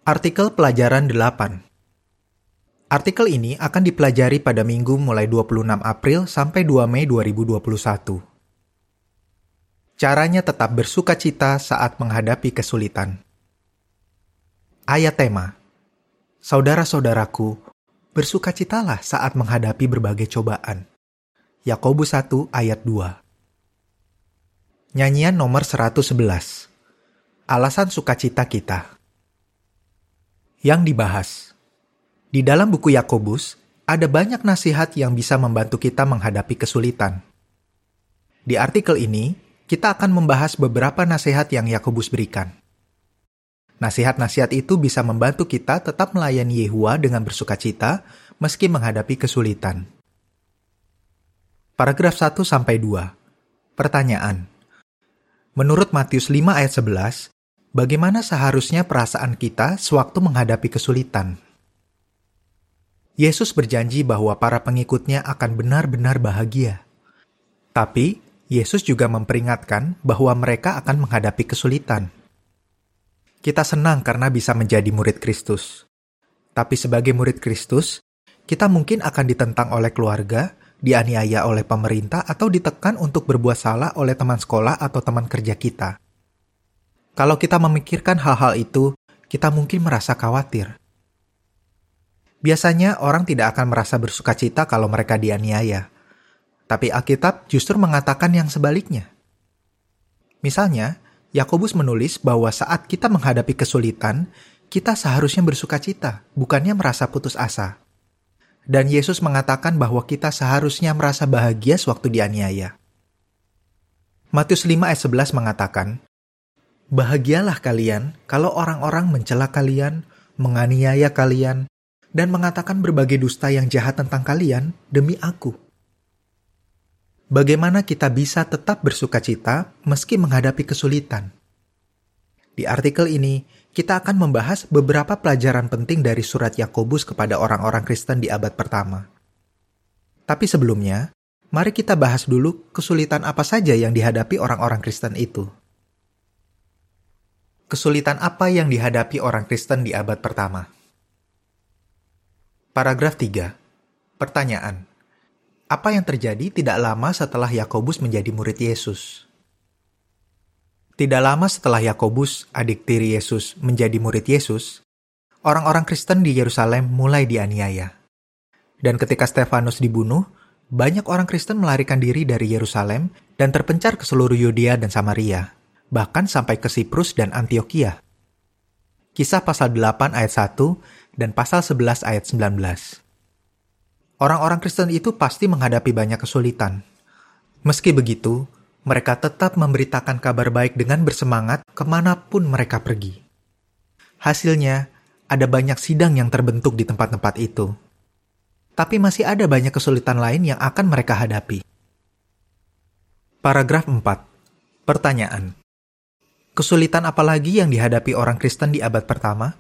Artikel pelajaran 8. Artikel ini akan dipelajari pada minggu mulai 26 April sampai 2 Mei 2021. Caranya tetap bersukacita saat menghadapi kesulitan. Ayat tema: Saudara-saudaraku, bersukacitalah saat menghadapi berbagai cobaan. Yakobus 1 ayat 2. Nyanyian nomor 111. Alasan sukacita kita. Yang dibahas. Di dalam buku Yakobus, ada banyak nasihat yang bisa membantu kita menghadapi kesulitan. Di artikel ini, kita akan membahas beberapa nasihat yang Yakobus berikan. Nasihat-nasihat itu bisa membantu kita tetap melayani Yehua dengan bersukacita meski menghadapi kesulitan. Paragraf 1-2. Pertanyaan. Menurut Matius 5 ayat 11, bagaimana seharusnya perasaan kita sewaktu menghadapi kesulitan? Yesus berjanji bahwa para pengikutnya akan benar-benar bahagia. Tapi, Yesus juga memperingatkan bahwa mereka akan menghadapi kesulitan. Kita senang karena bisa menjadi murid Kristus. Tapi sebagai murid Kristus, kita mungkin akan ditentang oleh keluarga, dianiaya oleh pemerintah, atau ditekan untuk berbuat salah oleh teman sekolah atau teman kerja kita. Kalau kita memikirkan hal-hal itu, kita mungkin merasa khawatir. Biasanya orang tidak akan merasa bersukacita kalau mereka dianiaya. Tapi Alkitab justru mengatakan yang sebaliknya. Misalnya, Yakobus menulis bahwa saat kita menghadapi kesulitan, kita seharusnya bersukacita, bukannya merasa putus asa. Dan Yesus mengatakan bahwa kita seharusnya merasa bahagia sewaktu dianiaya. Matius 5 ayat 11 mengatakan, Bahagialah kalian kalau orang-orang mencela kalian, menganiaya kalian, dan mengatakan berbagai dusta yang jahat tentang kalian demi aku. Bagaimana kita bisa tetap bersukacita meski menghadapi kesulitan? Di artikel ini, kita akan membahas beberapa pelajaran penting dari surat Yakobus kepada orang-orang Kristen di abad pertama. Tapi sebelumnya, mari kita bahas dulu kesulitan apa saja yang dihadapi orang-orang Kristen itu. Kesulitan apa yang dihadapi orang Kristen di abad pertama? Paragraf 3. Pertanyaan. Apa yang terjadi tidak lama setelah Yakobus menjadi murid Yesus? Tidak lama setelah Yakobus, adik tiri Yesus, menjadi murid Yesus, orang-orang Kristen di Yerusalem mulai dianiaya. Dan ketika Stefanus dibunuh, banyak orang Kristen melarikan diri dari Yerusalem dan terpencar ke seluruh Yudea dan Samaria, bahkan sampai ke Siprus dan Antiokhia. Kisah pasal 8 ayat 1 dan pasal 11 ayat 19. Orang-orang Kristen itu pasti menghadapi banyak kesulitan. Meski begitu, mereka tetap memberitakan kabar baik dengan bersemangat kemanapun mereka pergi. Hasilnya, ada banyak sidang yang terbentuk di tempat-tempat itu. Tapi masih ada banyak kesulitan lain yang akan mereka hadapi. Paragraf 4. Pertanyaan. Kesulitan apa lagi yang dihadapi orang Kristen di abad pertama?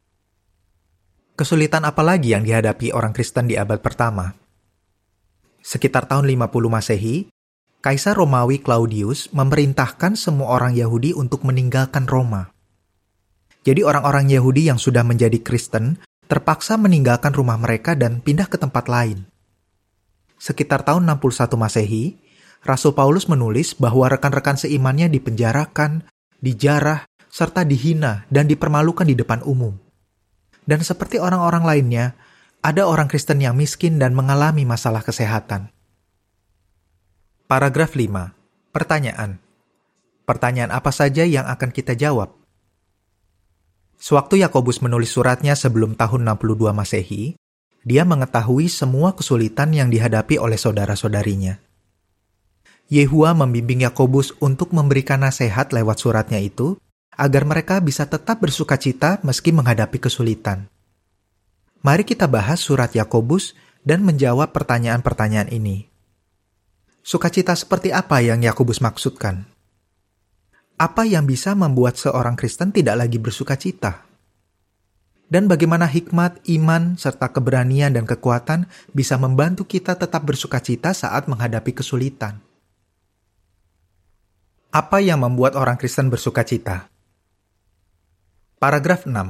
Kesulitan apa lagi yang dihadapi orang Kristen di abad pertama? Sekitar tahun 50 Masehi, Kaisar Romawi Claudius memerintahkan semua orang Yahudi untuk meninggalkan Roma. Jadi orang-orang Yahudi yang sudah menjadi Kristen terpaksa meninggalkan rumah mereka dan pindah ke tempat lain. Sekitar tahun 61 Masehi, Rasul Paulus menulis bahwa rekan-rekan seimannya dipenjarakan, dijarah, serta dihina dan dipermalukan di depan umum. Dan seperti orang-orang lainnya, ada orang Kristen yang miskin dan mengalami masalah kesehatan. Paragraf 5. Pertanyaan. Pertanyaan apa saja yang akan kita jawab? Sewaktu Yakobus menulis suratnya sebelum tahun 62 Masehi, dia mengetahui semua kesulitan yang dihadapi oleh saudara-saudarinya. Yehua membimbing Yakobus untuk memberikan nasihat lewat suratnya itu, agar mereka bisa tetap bersukacita meski menghadapi kesulitan. Mari kita bahas surat Yakobus dan menjawab pertanyaan-pertanyaan ini. Sukacita seperti apa yang Yakobus maksudkan? Apa yang bisa membuat seorang Kristen tidak lagi bersukacita? Dan bagaimana hikmat, iman, serta keberanian dan kekuatan bisa membantu kita tetap bersukacita saat menghadapi kesulitan? Apa yang membuat orang Kristen bersukacita? Paragraf 6.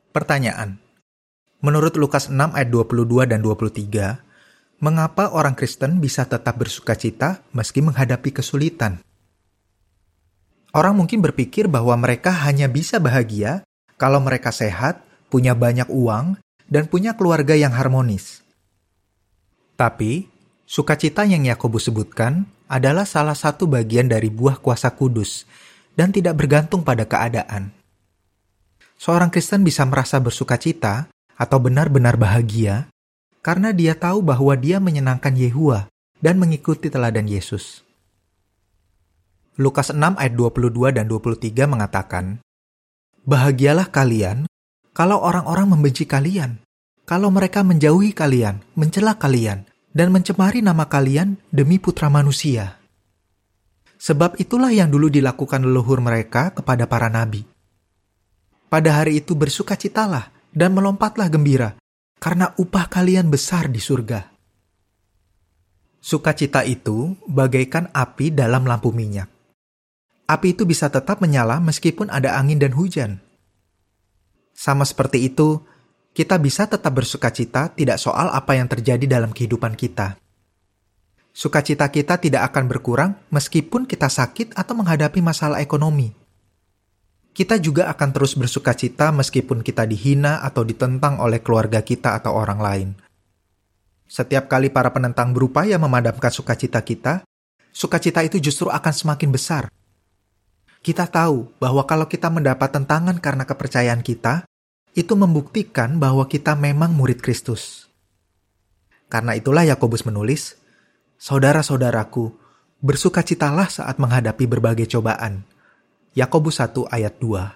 Pertanyaan. Menurut Lukas 6 ayat 22 dan 23, mengapa orang Kristen bisa tetap bersukacita meski menghadapi kesulitan? Orang mungkin berpikir bahwa mereka hanya bisa bahagia kalau mereka sehat, punya banyak uang, dan punya keluarga yang harmonis. Tapi, sukacita yang Yakobus sebutkan adalah salah satu bagian dari buah kuasa kudus dan tidak bergantung pada keadaan. Seorang Kristen bisa merasa bersukacita atau benar-benar bahagia karena dia tahu bahwa dia menyenangkan Yehuwa dan mengikuti teladan Yesus. Lukas 6 ayat 22 dan 23 mengatakan, "Bahagialah kalian kalau orang-orang membenci kalian, kalau mereka menjauhi kalian, mencela kalian, dan mencemari nama kalian demi putra manusia. Sebab itulah yang dulu dilakukan leluhur mereka kepada para nabi. Pada hari itu bersukacitalah dan melompatlah gembira, karena upah kalian besar di surga." Sukacita itu bagaikan api dalam lampu minyak. Api itu bisa tetap menyala meskipun ada angin dan hujan. Sama seperti itu, kita bisa tetap bersukacita tidak soal apa yang terjadi dalam kehidupan kita. Sukacita kita tidak akan berkurang meskipun kita sakit atau menghadapi masalah ekonomi. Kita juga akan terus bersukacita meskipun kita dihina atau ditentang oleh keluarga kita atau orang lain. Setiap kali para penentang berupaya memadamkan sukacita kita, sukacita itu justru akan semakin besar. Kita tahu bahwa kalau kita mendapat tentangan karena kepercayaan kita, itu membuktikan bahwa kita memang murid Kristus. Karena itulah Yakobus menulis, "Saudara-saudaraku, bersukacitalah saat menghadapi berbagai cobaan." Yakobus 1 ayat 2.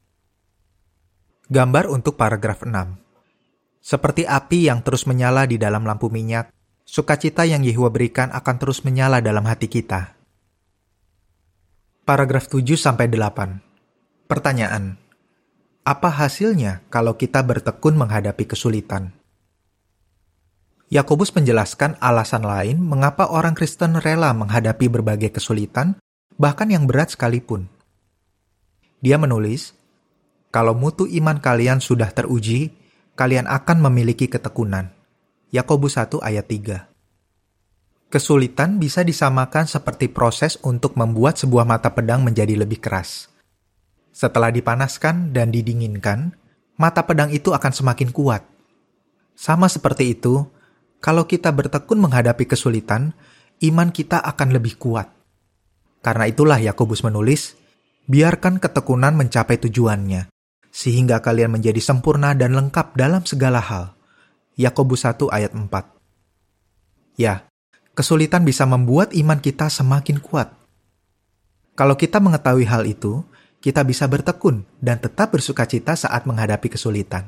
Gambar untuk paragraf 6. Seperti api yang terus menyala di dalam lampu minyak, sukacita yang Yehuwa berikan akan terus menyala dalam hati kita. Paragraf 7-8. Pertanyaan. Apa hasilnya kalau kita bertekun menghadapi kesulitan? Yakobus menjelaskan alasan lain mengapa orang Kristen rela menghadapi berbagai kesulitan, bahkan yang berat sekalipun. Dia menulis, "Kalau mutu iman kalian sudah teruji, kalian akan memiliki ketekunan." Yakobus 1 ayat 3. Kesulitan bisa disamakan seperti proses untuk membuat sebuah mata pedang menjadi lebih keras. Setelah dipanaskan dan didinginkan, mata pedang itu akan semakin kuat. Sama seperti itu, kalau kita bertekun menghadapi kesulitan, iman kita akan lebih kuat. Karena itulah Yakobus menulis, "Biarkan ketekunan mencapai tujuannya, sehingga kalian menjadi sempurna dan lengkap dalam segala hal." Yakobus 1 ayat 4. Ya, kesulitan bisa membuat iman kita semakin kuat. Kalau kita mengetahui hal itu, kita bisa bertekun dan tetap bersukacita saat menghadapi kesulitan.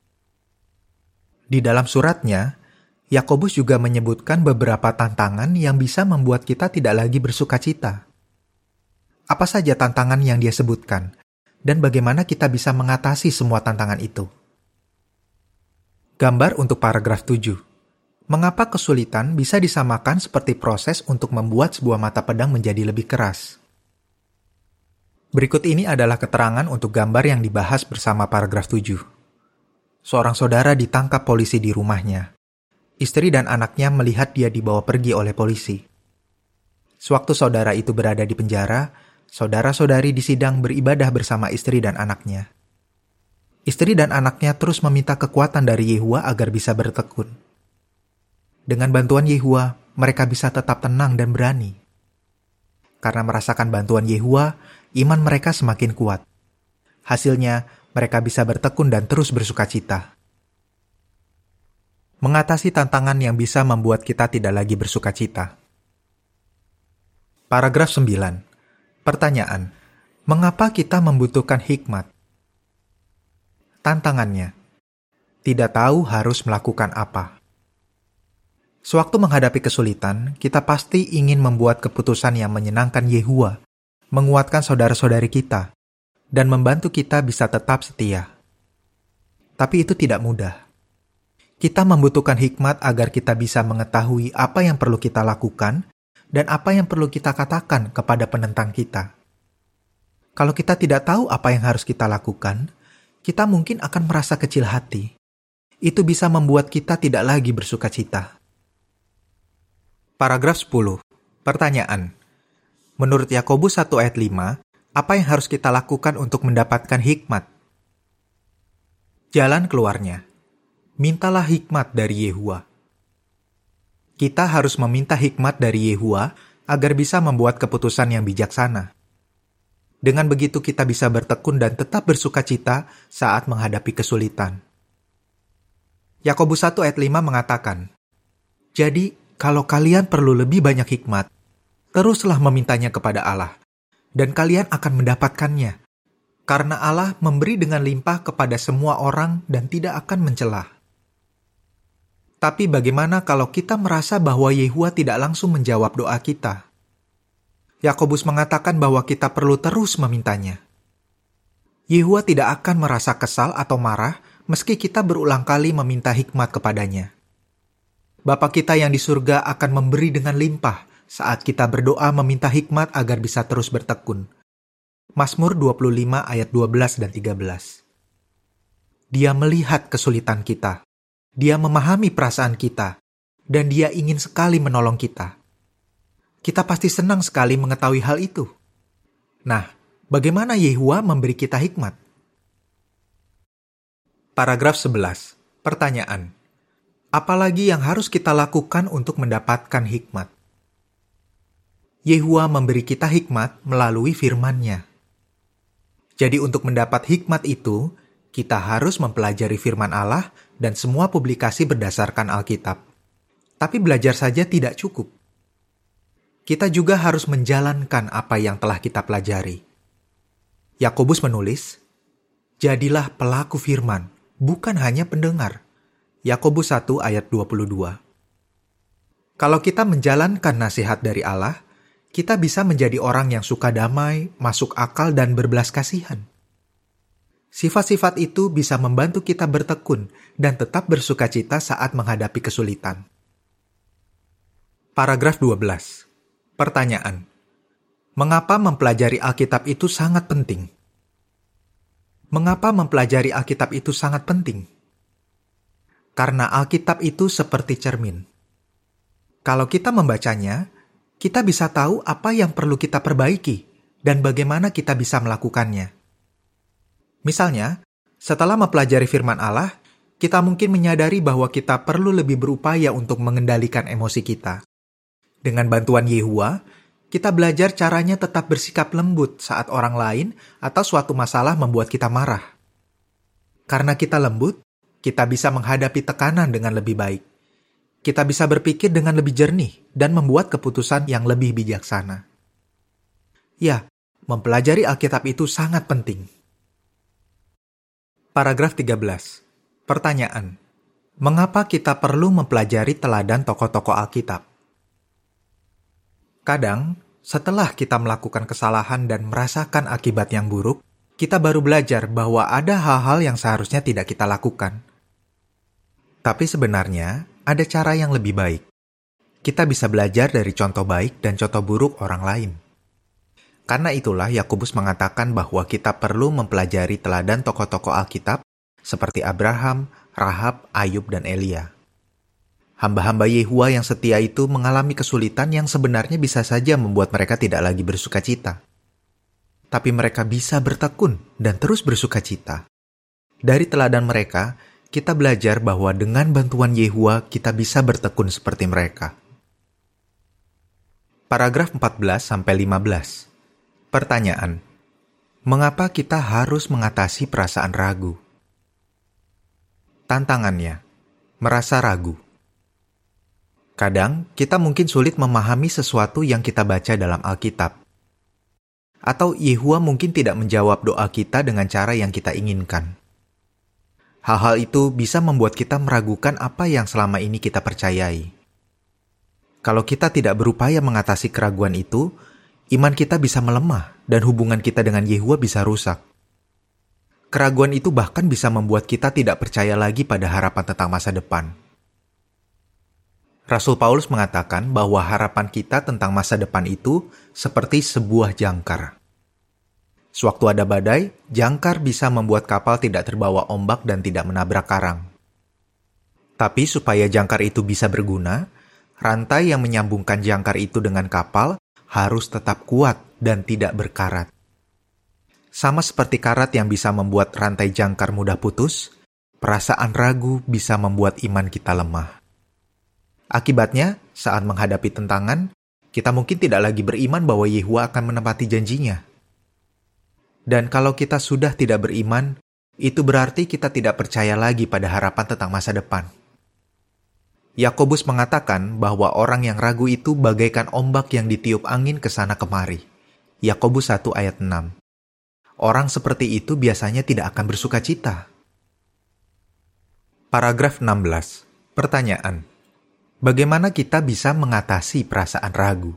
Di dalam suratnya, Yakobus juga menyebutkan beberapa tantangan yang bisa membuat kita tidak lagi bersukacita. Apa saja tantangan yang dia sebutkan, dan bagaimana kita bisa mengatasi semua tantangan itu? Gambar untuk paragraf 7. Mengapa kesulitan bisa disamakan seperti proses untuk membuat sebuah mata pedang menjadi lebih keras? Berikut ini adalah keterangan untuk gambar yang dibahas bersama paragraf 7. Seorang saudara ditangkap polisi di rumahnya. Istri dan anaknya melihat dia dibawa pergi oleh polisi. Sewaktu saudara itu berada di penjara, saudara-saudari di sidang beribadah bersama istri dan anaknya. Istri dan anaknya terus meminta kekuatan dari Yehuwa agar bisa bertekun. Dengan bantuan Yehuwa, mereka bisa tetap tenang dan berani. Karena merasakan bantuan Yehuwa, iman mereka semakin kuat. Hasilnya, mereka bisa bertekun dan terus bersukacita. Mengatasi tantangan yang bisa membuat kita tidak lagi bersukacita. Paragraf 9. Pertanyaan. Mengapa kita membutuhkan hikmat? Tantangannya. Tidak tahu harus melakukan apa. Sewaktu menghadapi kesulitan, kita pasti ingin membuat keputusan yang menyenangkan Yehuwa, menguatkan saudara-saudari kita, dan membantu kita bisa tetap setia. Tapi itu tidak mudah. Kita membutuhkan hikmat agar kita bisa mengetahui apa yang perlu kita lakukan dan apa yang perlu kita katakan kepada penentang kita. Kalau kita tidak tahu apa yang harus kita lakukan, kita mungkin akan merasa kecil hati. Itu bisa membuat kita tidak lagi bersukacita. Paragraf 10. Pertanyaan. Menurut Yakobus 1 ayat 5, apa yang harus kita lakukan untuk mendapatkan hikmat? Jalan keluarnya. Mintalah hikmat dari Yehuwa. Kita harus meminta hikmat dari Yehuwa agar bisa membuat keputusan yang bijaksana. Dengan begitu kita bisa bertekun dan tetap bersukacita saat menghadapi kesulitan. Yakobus 1 ayat 5 mengatakan, "Jadi, kalau kalian perlu lebih banyak hikmat, teruslah memintanya kepada Allah, dan kalian akan mendapatkannya. Karena Allah memberi dengan limpah kepada semua orang dan tidak akan mencela." Tapi bagaimana kalau kita merasa bahwa Yehuwa tidak langsung menjawab doa kita? Yakobus mengatakan bahwa kita perlu terus memintanya. Yehuwa tidak akan merasa kesal atau marah meski kita berulang kali meminta hikmat kepadanya. Bapa kita yang di surga akan memberi dengan limpah saat kita berdoa meminta hikmat agar bisa terus bertekun. Mazmur 25 ayat 12 dan 13. Dia melihat kesulitan kita. Dia memahami perasaan kita, dan Dia ingin sekali menolong kita. Kita pasti senang sekali mengetahui hal itu. Nah, bagaimana Yehuwa memberi kita hikmat? Paragraf 11. Pertanyaan. Apalagi yang harus kita lakukan untuk mendapatkan hikmat? Yehuwa memberi kita hikmat melalui firman-Nya. Jadi untuk mendapat hikmat itu, kita harus mempelajari firman Allah dan semua publikasi berdasarkan Alkitab. Tapi belajar saja tidak cukup. Kita juga harus menjalankan apa yang telah kita pelajari. Yakobus menulis, "Jadilah pelaku firman, bukan hanya pendengar." Yakobus 1 ayat 22. Kalau kita menjalankan nasihat dari Allah, kita bisa menjadi orang yang suka damai, masuk akal, dan berbelas kasihan. Sifat-sifat itu bisa membantu kita bertekun dan tetap bersukacita saat menghadapi kesulitan. Paragraf 12. Pertanyaan. Mengapa mempelajari Alkitab itu sangat penting? Mengapa mempelajari Alkitab itu sangat penting? Karena Alkitab itu seperti cermin. Kalau kita membacanya, kita bisa tahu apa yang perlu kita perbaiki dan bagaimana kita bisa melakukannya. Misalnya, setelah mempelajari firman Allah, kita mungkin menyadari bahwa kita perlu lebih berupaya untuk mengendalikan emosi kita. Dengan bantuan Yehuwa, kita belajar caranya tetap bersikap lembut saat orang lain atau suatu masalah membuat kita marah. Karena kita lembut, kita bisa menghadapi tekanan dengan lebih baik. Kita bisa berpikir dengan lebih jernih dan membuat keputusan yang lebih bijaksana. Ya, mempelajari Alkitab itu sangat penting. Paragraf 13. Pertanyaan. Mengapa kita perlu mempelajari teladan tokoh-tokoh Alkitab? Kadang, setelah kita melakukan kesalahan dan merasakan akibat yang buruk, kita baru belajar bahwa ada hal-hal yang seharusnya tidak kita lakukan. Tapi sebenarnya, ada cara yang lebih baik. Kita bisa belajar dari contoh baik dan contoh buruk orang lain. Karena itulah Yakobus mengatakan bahwa kita perlu mempelajari teladan tokoh-tokoh Alkitab seperti Abraham, Rahab, Ayub, dan Elia. Hamba-hamba Yehuwa yang setia itu mengalami kesulitan yang sebenarnya bisa saja membuat mereka tidak lagi bersukacita. Tapi mereka bisa bertekun dan terus bersukacita. Dari teladan mereka, kita belajar bahwa dengan bantuan Yehuwa kita bisa bertekun seperti mereka. Paragraf 14-15. Pertanyaan. Mengapa kita harus mengatasi perasaan ragu? Tantangannya, merasa ragu. Kadang, kita mungkin sulit memahami sesuatu yang kita baca dalam Alkitab. Atau Yehuwa mungkin tidak menjawab doa kita dengan cara yang kita inginkan. Hal-hal itu bisa membuat kita meragukan apa yang selama ini kita percayai. Kalau kita tidak berupaya mengatasi keraguan itu, iman kita bisa melemah dan hubungan kita dengan Yehuwa bisa rusak. Keraguan itu bahkan bisa membuat kita tidak percaya lagi pada harapan tentang masa depan. Rasul Paulus mengatakan bahwa harapan kita tentang masa depan itu seperti sebuah jangkar. Sewaktu ada badai, jangkar bisa membuat kapal tidak terbawa ombak dan tidak menabrak karang. Tapi supaya jangkar itu bisa berguna, rantai yang menyambungkan jangkar itu dengan kapal harus tetap kuat dan tidak berkarat. Sama seperti karat yang bisa membuat rantai jangkar mudah putus, perasaan ragu bisa membuat iman kita lemah. Akibatnya, saat menghadapi tentangan, kita mungkin tidak lagi beriman bahwa Yehuwa akan menepati janjinya. Dan kalau kita sudah tidak beriman, itu berarti kita tidak percaya lagi pada harapan tentang masa depan. Yakobus mengatakan bahwa orang yang ragu itu bagaikan ombak yang ditiup angin ke sana kemari. Yakobus 1 ayat 6. Orang seperti itu biasanya tidak akan bersukacita. Paragraf 16. Pertanyaan. Bagaimana kita bisa mengatasi perasaan ragu?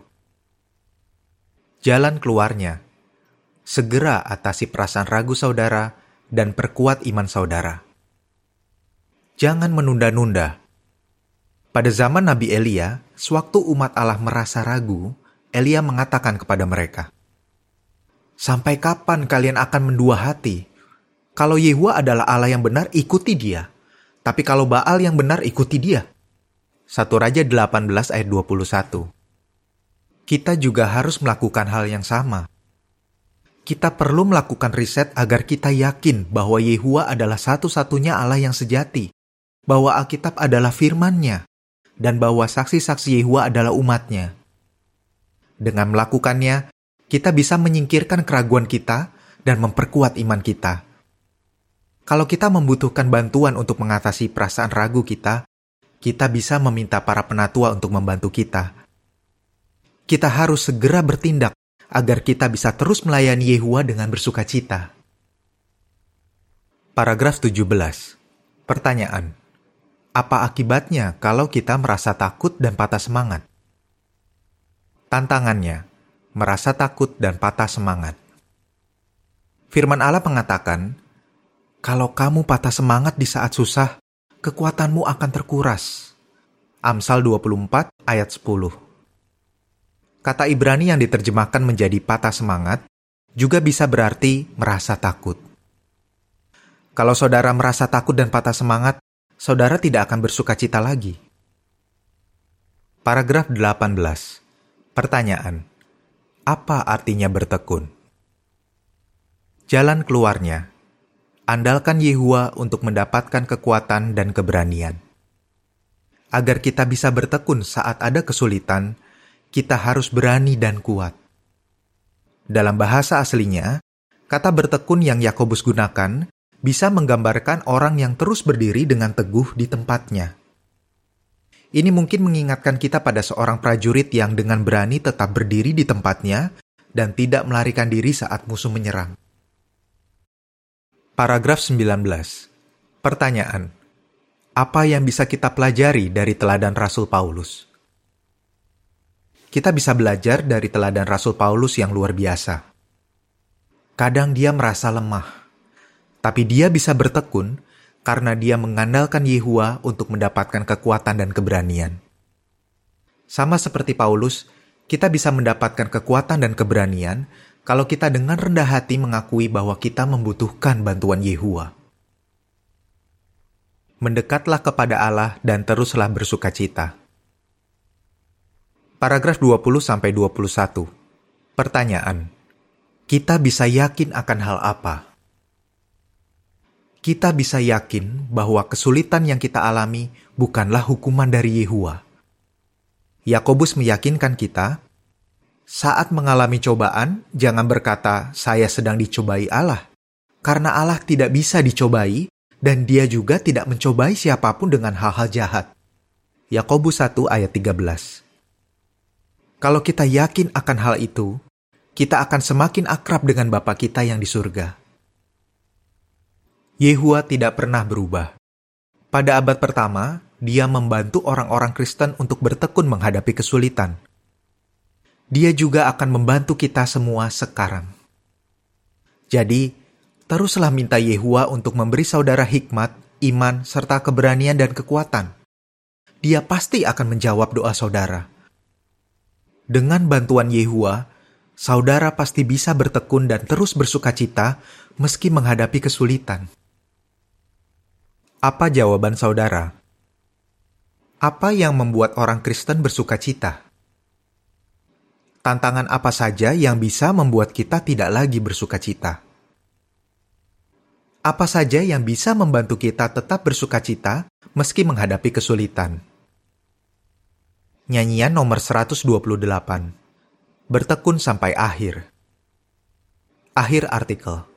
Jalan keluarnya. Segera atasi perasaan ragu saudara dan perkuat iman saudara. Jangan menunda-nunda. Pada zaman Nabi Elia, sewaktu umat Allah merasa ragu, Elia mengatakan kepada mereka, "Sampai kapan kalian akan mendua hati? Kalau Yehuwa adalah Allah yang benar, ikuti dia. Tapi kalau Baal yang benar, ikuti dia." 1 Raja 18 ayat 21. Kita juga harus melakukan hal yang sama. Kita perlu melakukan riset agar kita yakin bahwa Yehuwa adalah satu-satunya Allah yang sejati, bahwa Alkitab adalah firman-Nya, dan bahwa saksi-saksi Yehuwa adalah umat-Nya. Dengan melakukannya, kita bisa menyingkirkan keraguan kita dan memperkuat iman kita. Kalau kita membutuhkan bantuan untuk mengatasi perasaan ragu kita bisa meminta para penatua untuk membantu kita. Kita harus segera bertindak agar kita bisa terus melayani Yehuwa dengan bersukacita. Paragraf 17. Pertanyaan. Apa akibatnya kalau kita merasa takut dan patah semangat? Tantangannya, merasa takut dan patah semangat. Firman Allah mengatakan, kalau kamu patah semangat di saat susah, kekuatanmu akan terkuras. Amsal 24 ayat 10. Kata Ibrani yang diterjemahkan menjadi patah semangat juga bisa berarti merasa takut. Kalau saudara merasa takut dan patah semangat, saudara tidak akan bersukacita lagi. Paragraf 18. Pertanyaan. Apa artinya bertekun? Jalan keluarnya. Andalkan Yehuwa untuk mendapatkan kekuatan dan keberanian. Agar kita bisa bertekun saat ada kesulitan, kita harus berani dan kuat. Dalam bahasa aslinya, kata bertekun yang Yakobus gunakan bisa menggambarkan orang yang terus berdiri dengan teguh di tempatnya. Ini mungkin mengingatkan kita pada seorang prajurit yang dengan berani tetap berdiri di tempatnya dan tidak melarikan diri saat musuh menyerang. Paragraf 19. Pertanyaan. Apa yang bisa kita pelajari dari teladan Rasul Paulus? Kita bisa belajar dari teladan Rasul Paulus yang luar biasa. Kadang dia merasa lemah, tapi dia bisa bertekun karena dia mengandalkan Yehuwa untuk mendapatkan kekuatan dan keberanian. Sama seperti Paulus, kita bisa mendapatkan kekuatan dan keberanian kalau kita dengan rendah hati mengakui bahwa kita membutuhkan bantuan Yehuwa. Mendekatlah kepada Allah dan teruslah bersukacita. Paragraf 20-21. Pertanyaan. Kita bisa yakin akan hal apa? Kita bisa yakin bahwa kesulitan yang kita alami bukanlah hukuman dari Yehuwa. Yakobus meyakinkan kita, saat mengalami cobaan, jangan berkata, "Saya sedang dicobai Allah." Karena Allah tidak bisa dicobai, dan dia juga tidak mencobai siapapun dengan hal-hal jahat. Yakobus 1 ayat 13. Kalau kita yakin akan hal itu, kita akan semakin akrab dengan Bapa kita yang di surga. Yehuwa tidak pernah berubah. Pada abad pertama, dia membantu orang-orang Kristen untuk bertekun menghadapi kesulitan. Dia juga akan membantu kita semua sekarang. Jadi, teruslah minta Yehuwa untuk memberi saudara hikmat, iman, serta keberanian dan kekuatan. Dia pasti akan menjawab doa saudara. Dengan bantuan Yehuwa, saudara pasti bisa bertekun dan terus bersukacita meski menghadapi kesulitan. Apa jawaban saudara? Apa yang membuat orang Kristen bersukacita? Tantangan apa saja yang bisa membuat kita tidak lagi bersukacita? Apa saja yang bisa membantu kita tetap bersukacita meski menghadapi kesulitan? Nyanyian nomor 128. Bertekun sampai akhir. Akhir artikel.